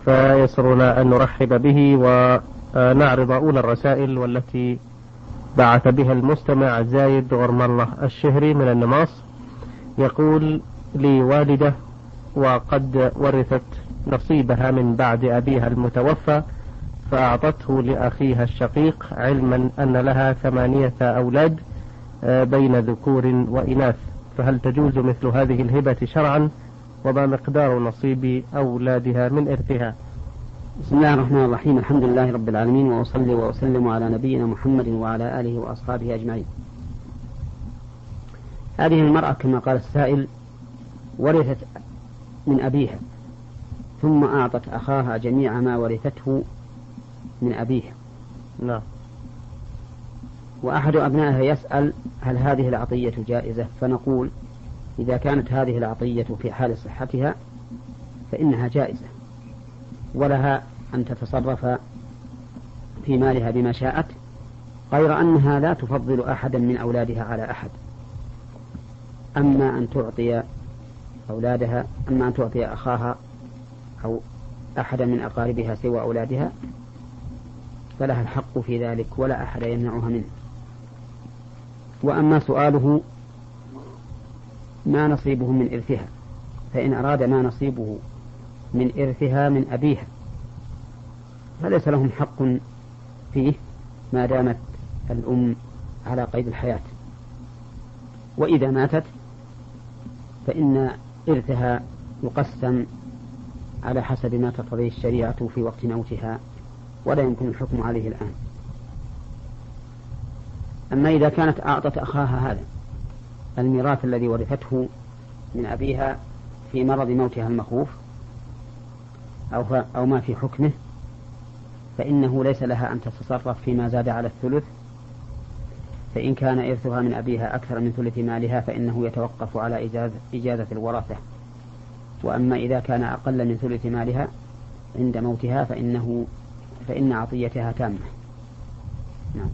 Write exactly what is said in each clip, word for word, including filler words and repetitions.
فيسرنا أن نرحب به ونعرض أولى الرسائل، والتي بعث بها المستمع زايد غرم الله الشهري من النماص. يقول: لي والدة وقد ورثت نصيبها من بعد أبيها المتوفى، فأعطته لأخيها الشقيق، علما أن لها ثمانية أولاد بين ذكور وإناث، فهل تجوز مثل هذه الهبة شرعا؟ وما مقدار نصيب أولادها من إرثها؟ بسم الله الرحمن الرحيم. الحمد لله رب العالمين، وأصلي وأسلم على نبينا محمد وعلى آله وأصحابه أجمعين. هذه المرأة كما قال السائل ورثت من أبيها، ثم أعطت أخاها جميع ما ورثته من أبيها. نعم. وأحد أبنائها يسأل: هل هذه العطية جائزة؟ فنقول: إذا كانت هذه العطية في حال صحتها فإنها جائزة، ولها أن تتصرف في مالها بما شاءت، غير أنها لا تفضل أحدا من أولادها على أحد. أما أن تعطي أولادها أما أن تعطي أخاها أو أحدا من أقاربها سوى أولادها فلها الحق في ذلك، ولا أحد يمنعها منه. وأما سؤاله ما نصيبه من إرثها، فإن أراد ما نصيبه من إرثها من أبيها فليس لهم حق فيه ما دامت الأم على قيد الحياة، وإذا ماتت فإن إرثها يقسم على حسب ما تقتضيه الشريعة في وقت موتها، ولا يمكن الحكم عليه الآن. أما إذا كانت أعطت أخاها هذا الميراث الذي ورثته من أبيها في مرض موتها المخوف أو, أو ما في حكمه، فإنه ليس لها أن تتصرف فيما زاد على الثلث. فإن كان إرثها من أبيها أكثر من ثلث مالها فإنه يتوقف على إجازة, إجازة الورثة. وأما إذا كان أقل من ثلث مالها عند موتها فإنه فإن عطيتها تامة. نعم.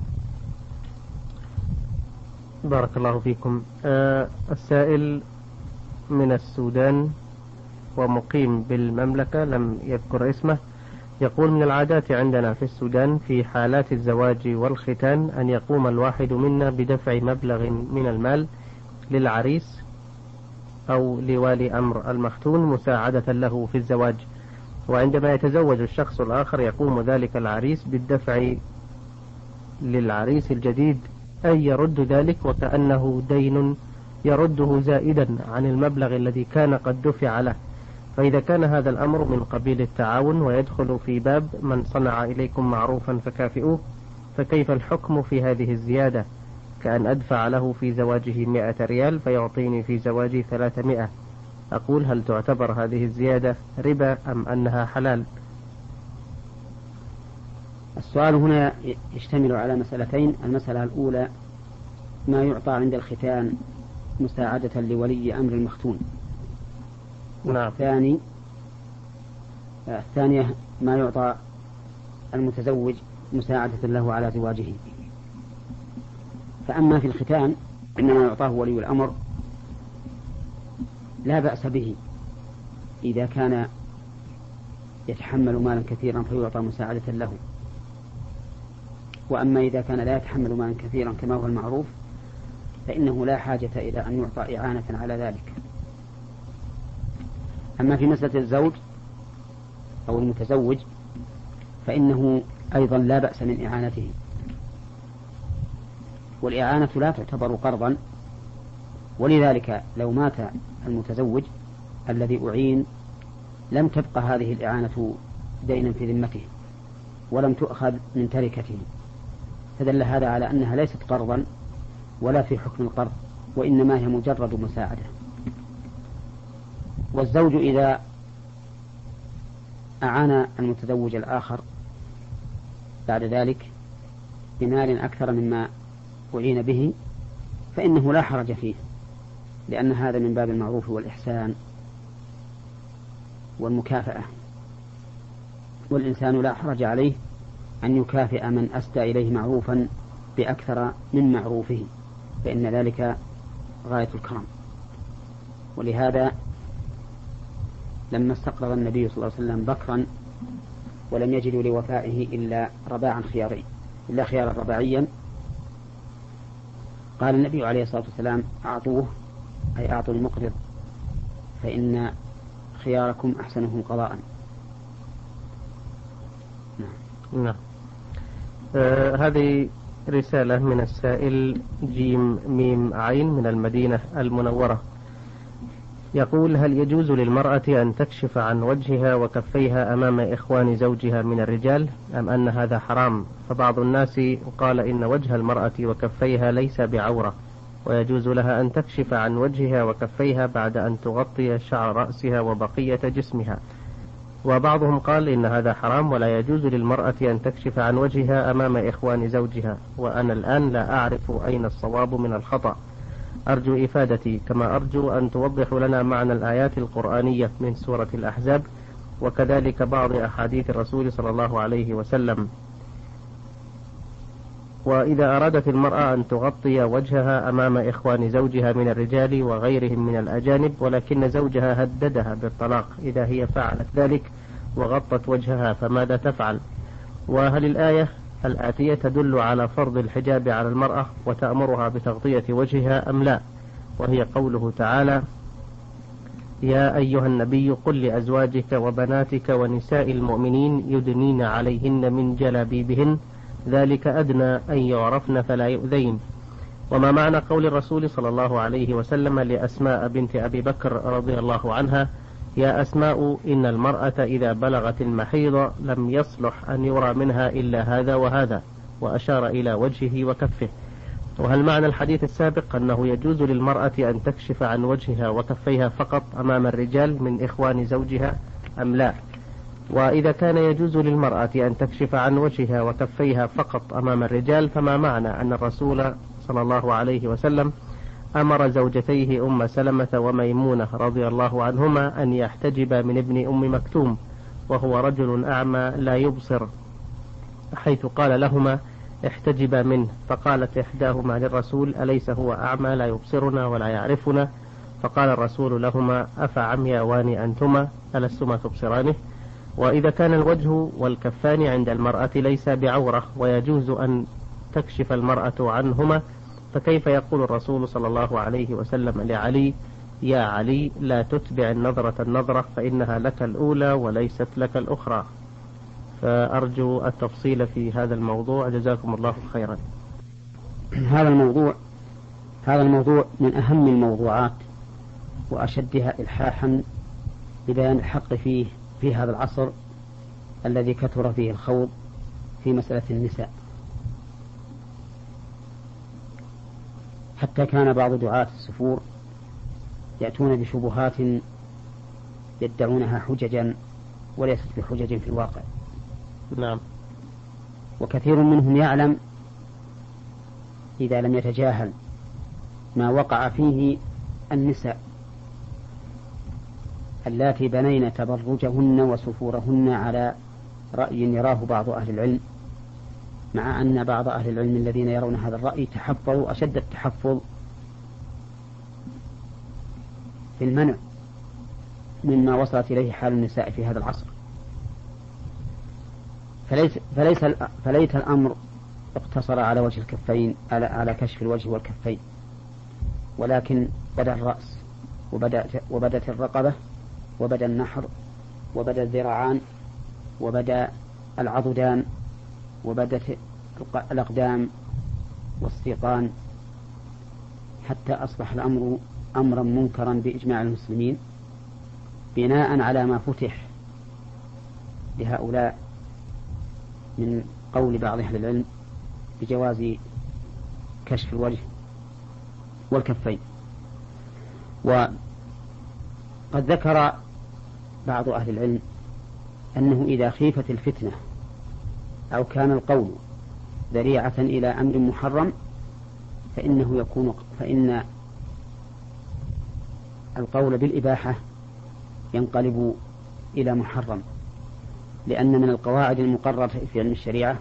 بارك الله فيكم. آه السائل من السودان ومقيم بالمملكة، لم يذكر اسمه، يقول: من العادات عندنا في السودان في حالات الزواج والختان أن يقوم الواحد منا بدفع مبلغ من المال للعريس أو لوالي أمر المختون مساعدة له في الزواج، وعندما يتزوج الشخص الآخر يقوم ذلك العريس بالدفع للعريس الجديد، أي يرد ذلك وكأنه دين يرده زائدا عن المبلغ الذي كان قد دفع له. فإذا كان هذا الأمر من قبيل التعاون ويدخل في باب من صنع إليكم معروفا فكافئوه، فكيف الحكم في هذه الزيادة؟ كأن أدفع له في زواجه مئة ريال فيعطيني في زواجي ثلاثمائة. أقول: هل تعتبر هذه الزيادة ربا أم أنها حلال؟ السؤال هنا يشتمل على مسألتين. المسألة الأولى ما يعطى عند الختان مساعدة لولي أمر المختون. نعم. الثاني الثانية ما يعطى المتزوج مساعدة له على زواجه. فأما في الختان إنما يعطاه ولي الأمر لا بأس به إذا كان يتحمل مالا كثيرا فيعطى مساعدة له. وأما إذا كان لا يتحمل مالا كثيرا كما هو المعروف فإنه لا حاجة إلى أن يعطى إعانة على ذلك. أما في مسألة الزوج أو المتزوج فإنه أيضا لا بأس من إعانته، والإعانة لا تعتبر قرضا، ولذلك لو مات المتزوج الذي أعين لم تبقى هذه الإعانة دينا في ذمته ولم تؤخذ من تركته، فدل هذا على أنها ليست قرضا ولا في حكم القرض، وإنما هي مجرد مساعدة. والزوج إذا أعان المتزوج الآخر بعد ذلك بمال أكثر مما أعين به فإنه لا حرج فيه، لأن هذا من باب المعروف والإحسان والمكافأة، والإنسان لا حرج عليه أن يكافئ من أسدى إليه معروفا بأكثر من معروفه، فإن ذلك غاية الكرم. ولهذا لما استقرض النبي صلى الله عليه وسلم بكرا ولم يجدوا لوفائه إلا رباعا خيارين إلا خيارا رباعيا، قال النبي عليه الصلاة والسلام أعطوه، أي أعطوا المقرض، فإن خياركم أحسنهم قضاء. نعم. نعم. آه هذه رسالة من السائل جيم ميم عين من المدينة المنورة، يقول: هل يجوز للمرأة أن تكشف عن وجهها وكفيها أمام إخوان زوجها من الرجال، أم أن هذا حرام؟ فبعض الناس قال إن وجه المرأة وكفيها ليس بعورة، ويجوز لها أن تكشف عن وجهها وكفيها بعد أن تغطي شعر رأسها وبقية جسمها، وبعضهم قال إن هذا حرام ولا يجوز للمرأة أن تكشف عن وجهها أمام إخوان زوجها، وأنا الآن لا أعرف أين الصواب من الخطأ، أرجو إفادتي، كما أرجو أن توضحوا لنا معنى الآيات القرآنية من سورة الأحزاب، وكذلك بعض أحاديث الرسول صلى الله عليه وسلم. وإذا أرادت المرأة أن تغطي وجهها أمام إخوان زوجها من الرجال وغيرهم من الأجانب، ولكن زوجها هددها بالطلاق إذا هي فعلت ذلك وغطت وجهها، فماذا تفعل؟ وهل الآية الآتية تدل على فرض الحجاب على المرأة وتأمرها بتغطية وجهها أم لا؟ وهي قوله تعالى: يا أيها النبي قل لأزواجك وبناتك ونساء المؤمنين يدنين عليهن من جلابيبهن ذلك أدنى أن يعرفن فلا يؤذين. وما معنى قول الرسول صلى الله عليه وسلم لأسماء بنت أبي بكر رضي الله عنها: يا أسماء إن المرأة إذا بلغت المحيض لم يصلح أن يرى منها إلا هذا وهذا، وأشار إلى وجهه وكفه؟ وهل معنى الحديث السابق أنه يجوز للمرأة أن تكشف عن وجهها وكفيها فقط أمام الرجال من إخوان زوجها أم لا؟ وإذا كان يجوز للمرأة أن تكشف عن وجهها وكفيها فقط أمام الرجال، فما معنى أن الرسول صلى الله عليه وسلم أمر زوجتيه أم سلمة وميمونة رضي الله عنهما أن يحتجبا من ابن أم مكتوم وهو رجل أعمى لا يبصر، حيث قال لهما احتجبا منه، فقالت إحداهما للرسول: أليس هو أعمى لا يبصرنا ولا يعرفنا؟ فقال الرسول لهما: أفعمياوان أنتما ألستما تبصرانه؟ وإذا كان الوجه والكفان عند المرأة ليس بعورة ويجوز أن تكشف المرأة عنهما، فكيف يقول الرسول صلى الله عليه وسلم لعلي: يا علي لا تتبع النظرة النظرة فإنها لك الأولى وليست لك الأخرى؟ فأرجو التفصيل في هذا الموضوع، جزاكم الله خيرا. هذا الموضوع هذا الموضوع من أهم الموضوعات وأشدها إلحاحا ببيان الحق فيه في هذا العصر الذي كثر فيه الخوض في مسألة النساء، حتى كان بعض دعاة السفور يأتون بشبهات يدعونها حججا وليست بحجج في الواقع. نعم. وكثير منهم يعلم إذا لم يتجاهل ما وقع فيه النساء اللاتي بنين تبرجهن وسفورهن على رأي يراه بعض أهل العلم، مع أن بعض أهل العلم الذين يرون هذا الرأي تحفظوا أشد التحفظ في المنع مما وصلت إليه حال النساء في هذا العصر. فليس, فليس فليت الأمر اقتصر على وجه الكفين، على, على كشف الوجه والكفين، ولكن بدأ الرأس وبدأت, وبدأت الرقبة وبدأ النحر وبدأ الذراعان وبدأ العضدان وبدأت الأقدام والسيقان، حتى أصبح الأمر أمرا منكرا بإجماع المسلمين، بناء على ما فتح لهؤلاء من قول بعض أهل العلم بجواز كشف الوجه والكفين. وقد ذكر بعض أهل العلم أنه إذا خيفت الفتنة أو كان القول ذريعة إلى أمر محرم فإنه يكون فإن القول بالإباحة ينقلب إلى محرم، لأن من القواعد المقررة في علم الشريعة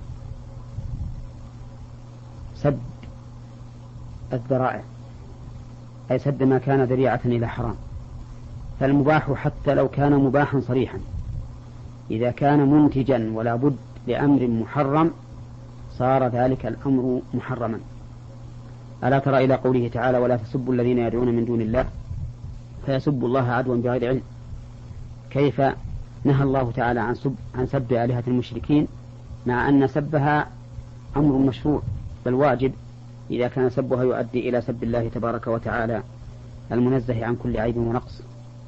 سد الذرائع، أي سد ما كان ذريعة إلى حرام. فالمباح حتى لو كان مباحا صريحا إذا كان منتجا ولا بد لأمر محرم صار ذلك الأمر محرما. ألا ترى إلى قوله تعالى ولا تسبوا الذين يدعون من دون الله فيسبوا الله عدوا بغير علم، كيف نهى الله تعالى عن سب, عن سب آلهة المشركين مع أن سبها أمر مشروع بل واجب إذا كان سبها يؤدي إلى سب الله تبارك وتعالى المنزه عن كل عيب ونقص.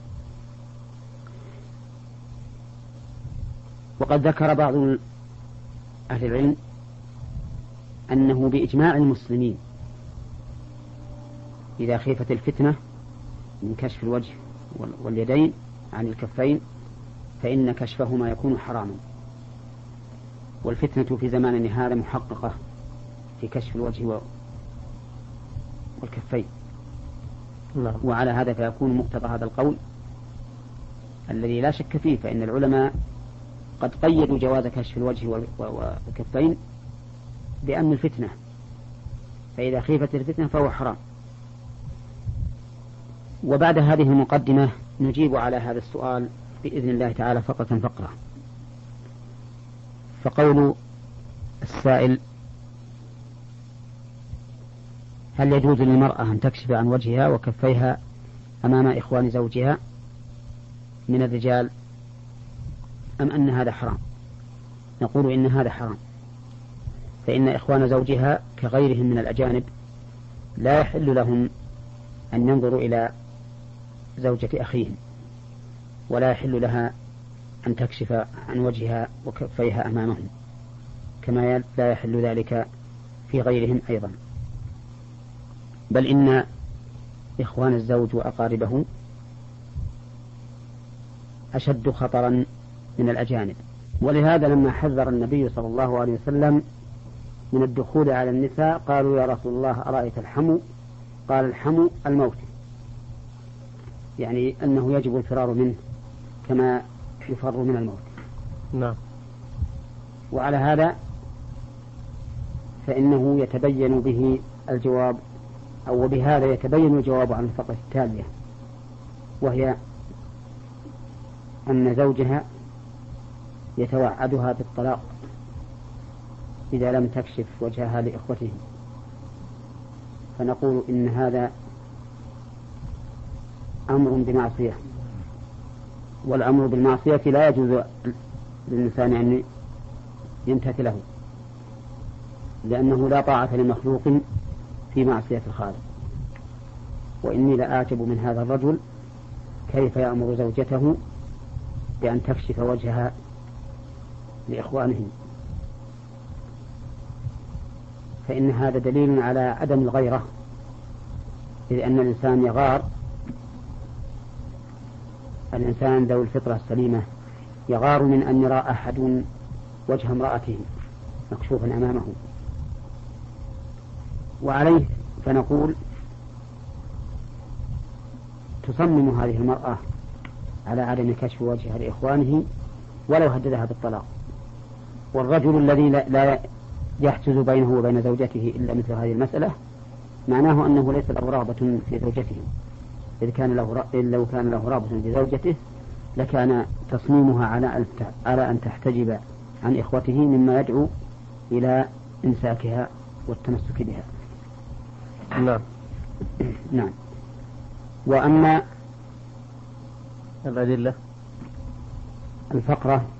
وقد ذكر بعض أهل العلم أنه بإجماع المسلمين إذا خيفت الفتنة من كشف الوجه واليدين عن الكفين فإن كشفهما يكون حراما، والفتنة في زماننا هذا محققة في كشف الوجه والكفين. نعم. وعلى هذا فيكون مقتضى هذا القول الذي لا شك فيه، فإن العلماء قد قيدوا جواز كشف الوجه والكفين بأمن الفتنة، فإذا خيفت الفتنة فهو حرام. وبعد هذه المقدمة نجيب على هذا السؤال بإذن الله تعالى فقرة فقرة. فقول السائل: هل يجوز للمرأة أن تكشف عن وجهها وكفيها أمام إخوان زوجها من الرجال أم أن هذا حرام؟ نقول إن هذا حرام، فإن إخوان زوجها كغيرهم من الأجانب لا يحل لهم أن ينظروا إلى زوجة أخيهم، ولا يحل لها أن تكشف عن وجهها وكفيها أمامهم، كما لا يحل ذلك في غيرهم أيضا. بل إن إخوان الزوج وأقاربه أشد خطرا من الأجانب. ولهذا لما حذر النبي صلى الله عليه وسلم من الدخول على النساء قالوا يا رسول الله أرأيت الحمو؟ قال الحمو الموت، يعني أنه يجب الفرار منه كما يفر من الموت. نعم. وعلى هذا فإنه يتبين به الجواب، أو بهذا يتبين الجواب عن الفقرة التالية، وهي أن زوجها يتوعدها بالطلاق إذا لم تكشف وجهها لإخوته. فنقول إن هذا أمر بمعصية، والأمر بالمعصية لا يجوز للإنسان أن يمتثله، لأنه لا طاعة لمخلوق في معصية الخالق. وإني لأعجب من هذا الرجل كيف يأمر زوجته بأن تكشف وجهها لإخوانهم، فإن هذا دليل على عدم الغيرة، إذ أن الإنسان يغار، الإنسان ذو الفطرة السليمة يغار من أن يرى أحد وجه امرأته مكشوفا أمامه. وعليه فنقول تصمم هذه المرأة على عدم كشف وجهها لإخوانه ولو هددها بالطلاق. والرجل الذي لا يحجز بينه وبين زوجته إلا مثل هذه المسألة معناه أنه ليس له رغبة في زوجته، إذ كان له لو كان له رغبة في زوجته لكان تصميمها على على أن تحتجب عن إخوته مما يدعو إلى إمساكها والتمسك بها. نعم. نعم. وأما الأدلة الفقرة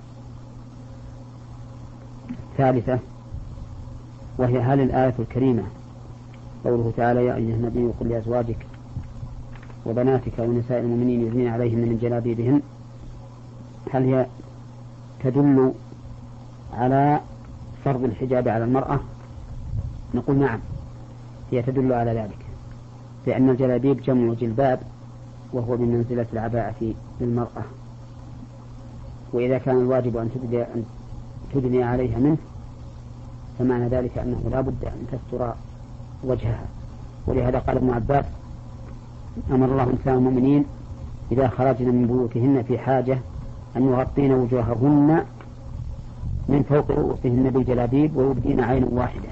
الثالثة وهي هل الآية الكريمة قوله تعالى يا أيها النبي قل لأزواجك وبناتك ونساء المؤمنين يدنين عليهن من جلابيبهن، هل هي تدل على فرض الحجاب على المرأة؟ نقول نعم، هي تدل على ذلك، لأن الجلابيب جمع جلباب وهو بمنزلة العباءة للمرأة، وإذا كان الواجب أن تدني, أن تدني عليها منه فمعنى ذلك أنه لا بد أن تستر وجهها. ولهذا قال ابن عباس أمر الله نساء المؤمنين إذا خرجن من بيوتهن في حاجة أن يغطين وجوههن من فوق رؤوسهن بالجلابيب ويبدين عين واحدة.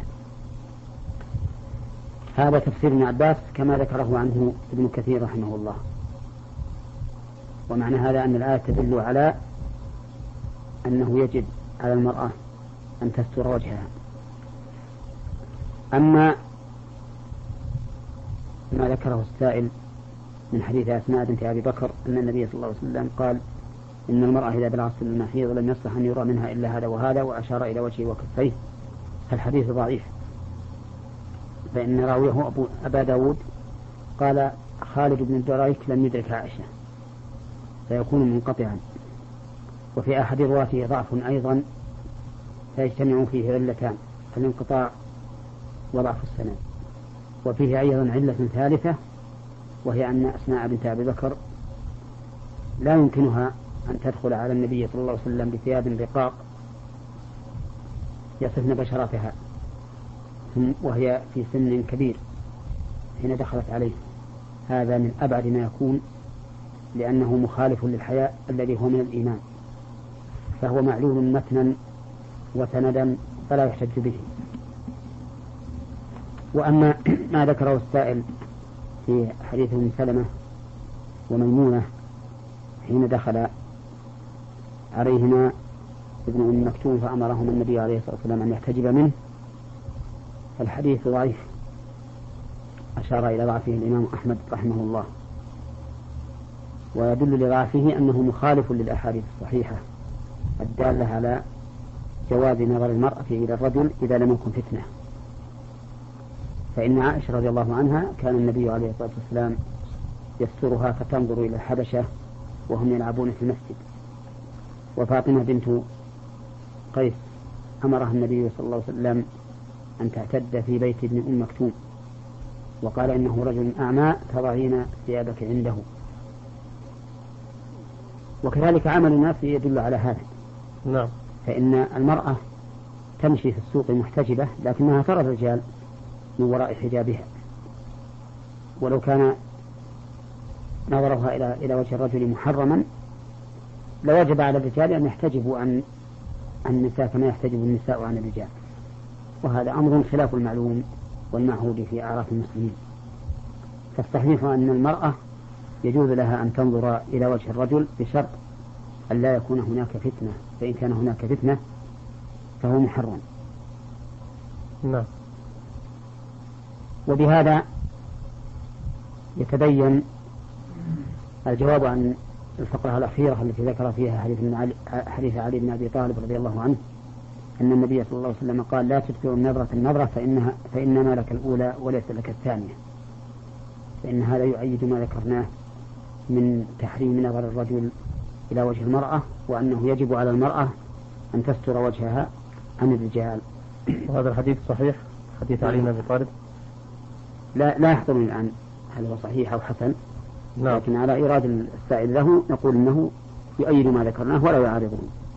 هذا تفسير ابن عباس كما ذكره عنه ابن كثير رحمه الله. ومعنى هذا أن الآية تدل على أنه يجب على المرأة أن تستر وجهها. أما ما ذكره السائل من حديث أسماء بنت أبي بكر أن النبي صلى الله عليه وسلم قال إن المرأة إذا بلغت سن المحيض لم يصلح أن يرى منها إلا هذا وهذا، وأشار إلى وجهه وكفيه، فالحديث ضعيف، فإن راويه أبو أبا داود قال خالد بن الدريك لم يدرك عائشة فيكون منقطعا، وفي أحد رواته ضعف أيضا فيجتمع فيه علتان، الانقطاع وضعف السند. وفيه أيضا علة ثالثة وهي أن أسماء بنت أبي بكر لا يمكنها أن تدخل على النبي صلى الله عليه وسلم بثياب رقاق يصفن بشرتها وهي في سن كبير حين دخلت عليه، هذا من أبعد ما يكون لأنه مخالف للحياء الذي هو من الإيمان، فهو معلول متنا وسندا فلا يحتج به. وأما ما ذكره السائل في حديث ابن سلمة وميمونة حين دخل عليهما ابن أم مكتوم فأمرهما النبي عليه الصلاة والسلام أن يحتجب منه، الحديث ضعيف، أشار إلى ضعفه الإمام أحمد رحمه الله، ويدل لضعفه أنه مخالف للأحاديث الصحيحة الدالة على جواز نظر المرأة إلى الرجل إذا لم يكن فتنة. فإن عائشة رضي الله عنها كان النبي عليه الصلاة والسلام يسترها فتنظر إلى الحبشة وهم يلعبون في المسجد، وفاطمة بنت قيس أمرها النبي صلى الله عليه وسلم أن تعتد في بيت ابن أم مكتوم، وقال إنه رجل أعمى تضعين ثيابك عنده. وكذلك عمل الناس يدل على هذا. نعم. فإن المرأة تمشي في السوق محتجبة لكنها ترى الرجال من وراء حجابها، ولو كان نظرها إلى إلى وجه الرجل محرما لوجب على الرجال أن يحتجبوا عن النساء كما يحتجب النساء عن الرجال، وهذا أمر خلاف المعلوم والمعهود في أعراف المسلمين. فالصحيح أن المرأة يجوز لها أن تنظر إلى وجه الرجل بشرط أن لا يكون هناك فتنة، فإن كان هناك فتنة فهو محرم. نعم. وبهذا يتبين الجواب عن الفقرة الأخيرة التي ذكر فيها حديث, من علي حديث علي بن أبي طالب رضي الله عنه أن النبي صلى الله عليه وسلم قال لا تتبع النظرة النظرة فإنها فإنما لك الأولى وليس لك الثانية، فإن هذا يؤيد ما ذكرناه من تحريم نظر الرجل إلى وجه المرأة، وأنه يجب على المرأة أن تستر وجهها عن الرجال. وهذا الحديث صحيح، حديث علي بن أبي طالب لا لا يحضرني الآن هل هو صحيح أو حسن. نعم. لكن على إيراد السائل له نقول إنه يؤيد ما ذكرناه ولا يعارضه.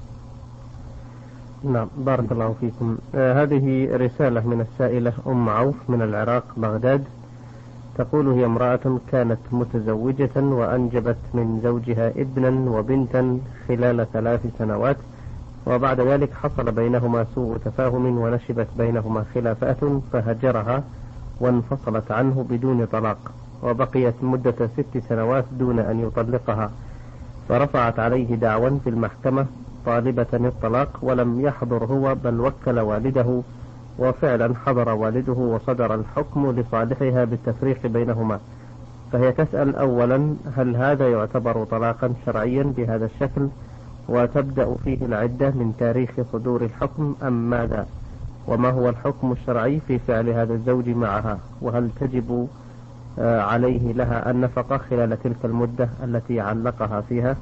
نعم. بارك الله فيكم. آه هذه رسالة من السائلة أم عوف من العراق بغداد، تقول هي امرأة كانت متزوجة وأنجبت من زوجها ابنا وبنتا خلال ثلاث سنوات، وبعد ذلك حصل بينهما سوء تفاهم ونشبت بينهما خلافات فهجرها وانفصلت عنه بدون طلاق، وبقيت مدة ست سنوات دون أن يطلقها، فرفعت عليه دعوى في المحكمة طالبة الطلاق ولم يحضر هو بل وكل والده، وفعلا حضر والده وصدر الحكم لصالحها بالتفريق بينهما. فهي تسأل أولا هل هذا يعتبر طلاقا شرعيا بهذا الشكل وتبدأ فيه العدة من تاريخ صدور الحكم أم ماذا؟ وما هو الحكم الشرعي في فعل هذا الزوج معها؟ وهل تجب عليه لها النفقة خلال تلك المدة التي علقها فيها؟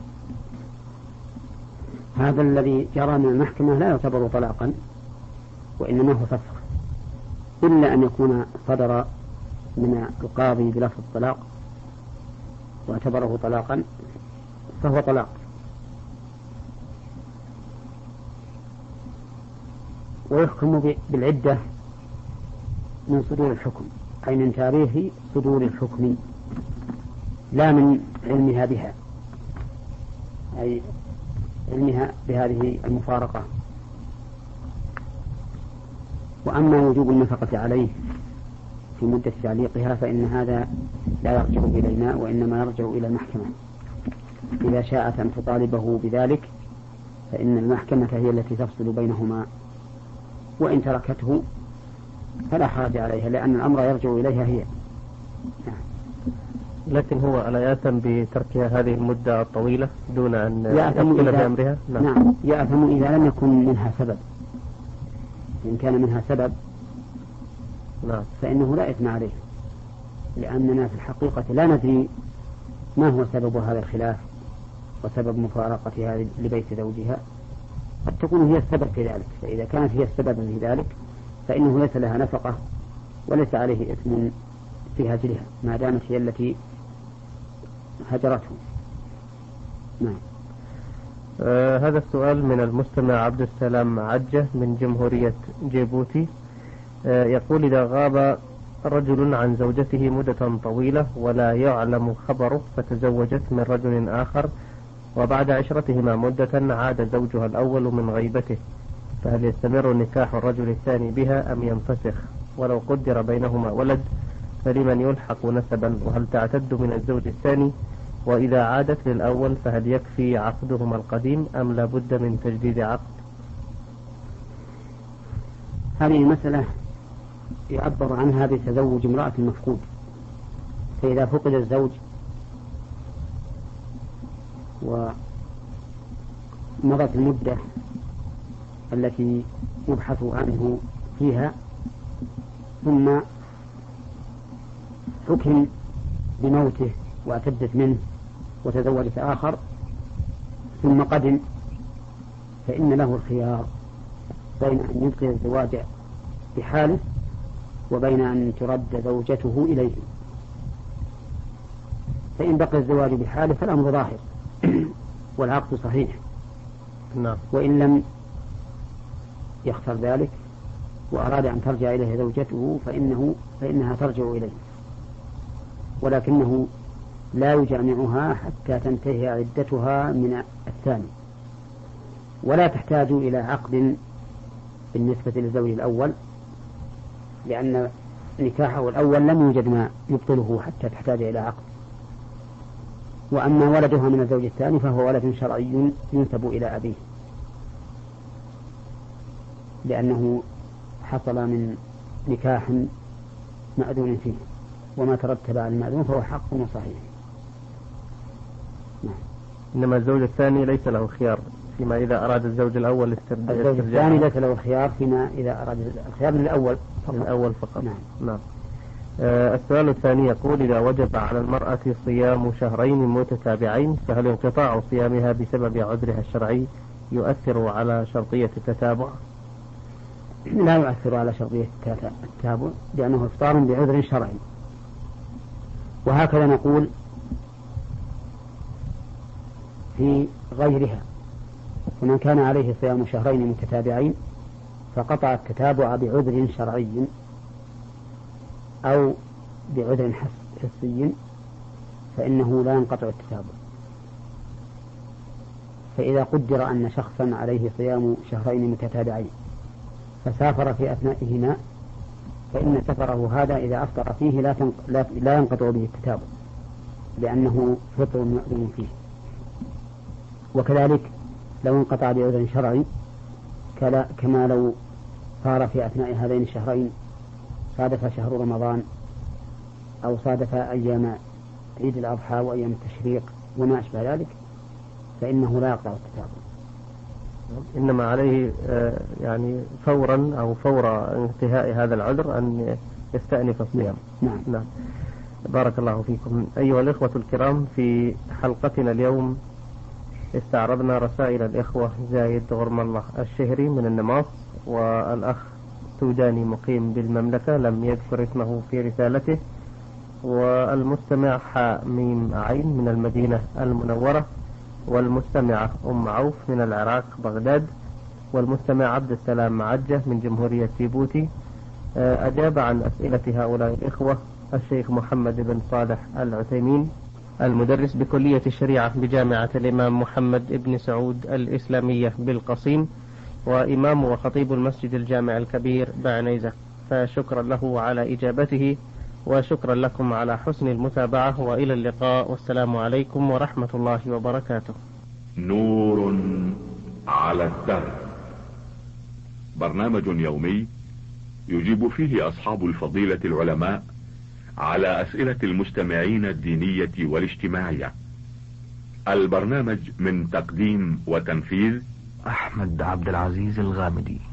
هذا الذي جرى من المحكمة لا يعتبر طلاقا، وإنما هو فسخ، إلا أن يكون صدر من القاضي بلفظ الطلاق واعتبره طلاقا فهو طلاق. ويحكم بالعدة من صدور الحكم، أي من تاريخ صدور الحكم لا من علمها بها، أي علمها بهذه المفارقة. وأما وجوب النفقة عليه في مدة تعليقها فإن هذا لا يرجع إلينا وإنما يرجع إلى المحكمة، إذا شاءت أن تطالبه بذلك فإن المحكمة هي التي تفصل بينهما، وإن تركته فلا حرج عليها، لأن الأمر يرجع إليها هي. نعم. لكن هو ألا يأثم بتركها هذه المدة الطويلة دون أن يأثم بأمرها؟ نعم. نعم يأثم إذا لم يكن منها سبب. إن كان منها سبب نعم فإنه لا إثم عليه، لأننا في الحقيقة لا ندري ما هو سبب هذا الخلاف وسبب مفارقتها لبيت زوجها، قد تكون هي السبب في ذلك. فإذا كانت هي السبب في ذلك فإنه ليس لها نفقة وليس عليه إثم في هجرها ما دامت هي التي هجرته. نعم. آه هذا السؤال من المستمع عبد السلام عجة من جمهورية جيبوتي. آه يقول: إذا غاب رجل عن زوجته مدة طويلة ولا يعلم خبره فتزوجت من رجل آخر، وبعد عشرتهما مدة عاد زوجها الأول من غيبته، فهل يستمر نكاح الرجل الثاني بها أم ينفسخ؟ ولو قدر بينهما ولد فلمن يلحق نسبا؟ وهل تعتد من الزوج الثاني؟ وإذا عادت للأول فهل يكفي عقدهما القديم أم لا بد من تجديد عقد؟ هذه المسألة يعبر عنها بتزوج امرأة مفقود. فإذا فقد الزوج ومضت المدة التي يبحث عنه فيها ثم حكم بموته واعتدت منه وتزوجت آخر ثم قدم، فإن له الخيار بين أن يبقي الزواج بحاله وبين أن ترد زوجته إليه. فإن بقي الزواج بحاله فالأمر ظاهر والعقد صحيح. نعم. وإن لم يختر ذلك وأراد أن ترجع إليه زوجته فإنه فإنها ترجع إليه، ولكنه لا يجامعها حتى تنتهي عدتها من الثاني، ولا تحتاج إلى عقد بالنسبة للزوج الأول، لأن نكاحه الأول لم يوجد ما يبطله حتى تحتاج إلى عقد. وأما ولدها من الزوج الثاني فهو ولد شرعي ينسب إلى أبيه، لأنه حصل من نكاح مأذون فيه، وما ترتب على المأذون فهو حق وصحيح. نعم. إنما الزوج الثاني ليس له خيار فيما إذا أراد الزوج الأول استرجاعه. الزوج الثاني ليس له خيار فيما إذا أراد الخيار للأول فقط. الأول فقط. نعم. نعم. آه السؤال الثاني يقول: إذا وجب على المرأة صيام شهرين متتابعين فهل انقطاع صيامها بسبب عذرها الشرعي يؤثر على شرطية التتابع؟ لا يؤثر على شرطية التتابع، لأنه إفطار بعذر شرعي. وهكذا نقول في غيرها، ومن كان عليه صيام شهرين متتابعين فقطع التتابع بعذر شرعي أو بعذر حسي فإنه لا ينقطع التتابع. فإذا قدر أن شخصا عليه صيام شهرين متتابعين فسافر في أثنائهما فإن سفره هذا إذا أفطر فيه لا, لا, لا ينقطع به التتابع، لأنه فطر مأذون فيه. وكذلك لو انقطع بعذر شرعي كما لو صار في أثناء هذين الشهرين صادف شهر رمضان أو صادف أيام عيد الأضحى وأيام التشريق وما أشبه ذلك فإنه لا يقطع التتابع، إنما عليه يعني فورا أو فور انتهاء هذا العذر أن يستأنف الصيام. نعم. نعم. بارك الله فيكم. أيها الإخوة الكرام، في حلقتنا اليوم استعرضنا رسائل الإخوة زايد غرم الله الشهري من النماص، والأخ سوداني مقيم بالمملكة لم يذكر اسمه في رسالته، والمستمع حميم عين من المدينة المنورة، والمستمعة أم عوف من العراق بغداد، والمستمع عبد السلام معجة من جمهورية جيبوتي. أجاب عن أسئلة هؤلاء الإخوة الشيخ محمد بن صالح العثيمين المدرس بكلية الشريعة بجامعة الإمام محمد بن سعود الإسلامية بالقصيم، وإمام وخطيب المسجد الجامع الكبير بعنيزة، فشكرا له على إجابته، وشكرا لكم على حسن المتابعة، وإلى اللقاء، والسلام عليكم ورحمة الله وبركاته. نور على الدرب، برنامج يومي يجيب فيه أصحاب الفضيلة العلماء على أسئلة المستمعين الدينية والاجتماعية. البرنامج من تقديم وتنفيذ أحمد عبد العزيز الغامدي.